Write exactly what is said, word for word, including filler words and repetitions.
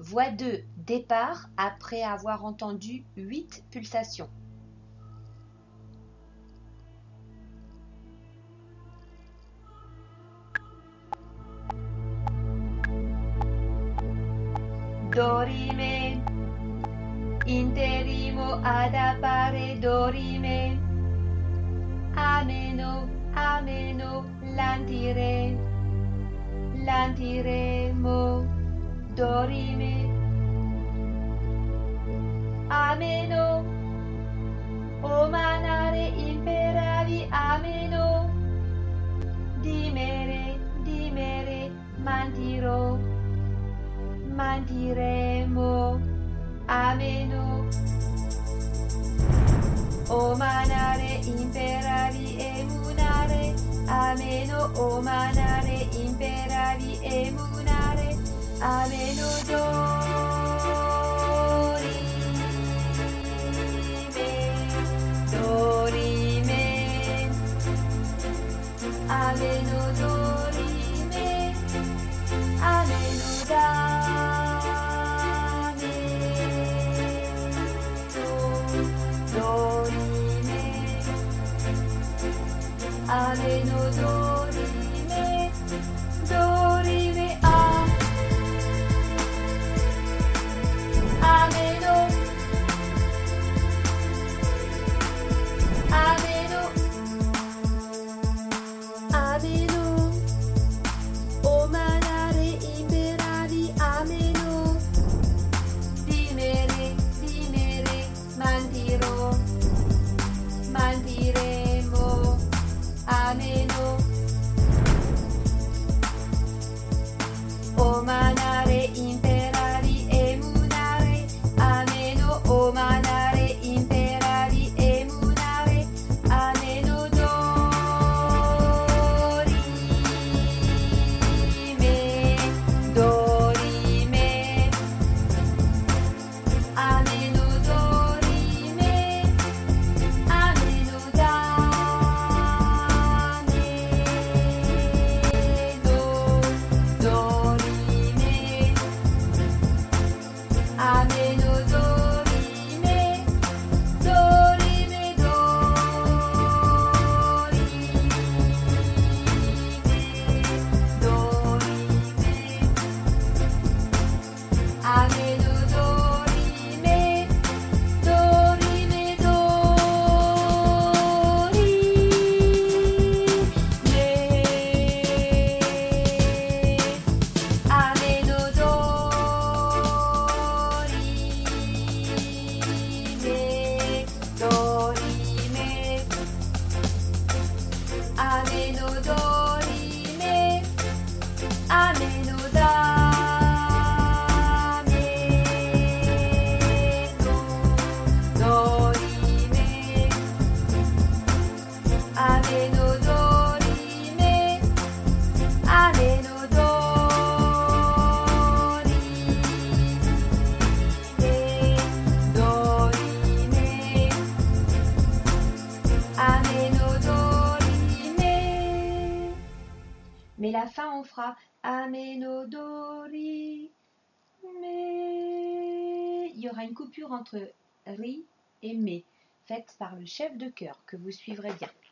Voix deux, départ après avoir entendu huit pulsations. Dorime, interimo ad appare dorime, ameno, ameno, lantire, lantiremo, dorime, ameno, omanare imperavi, ameno, dimere, dimere, mantiro, mantiremo, ameno, omanare imperavi emunare, ameno, omanare imperavi emunare, ameno, dorime, dorime, ameno, dorime, ameno, da. Ameno, dorime, dorime, a. Ameno, ameno, ameno, omanare imperavi, ameno, dimere, dimere, mantiro, mantiremo, ameno, omanare imperavi emunare, ameno, omanare imperavi emunare, ameno, dorime, dorime, ameno, dorime, ameno, da. Ameno, dorime, dorime, dorime, dorime, ameno, dorime, dorime, dorime, ameno, ameno, dorime, ameno, dame, dorime, ameno, dorime, ameno, dorime, dorime, ameno, dorime. Mais la fin, on fera ameno, dorime. Il y aura une coupure entre ri et me, faite par le chef de chœur, que vous suivrez bien.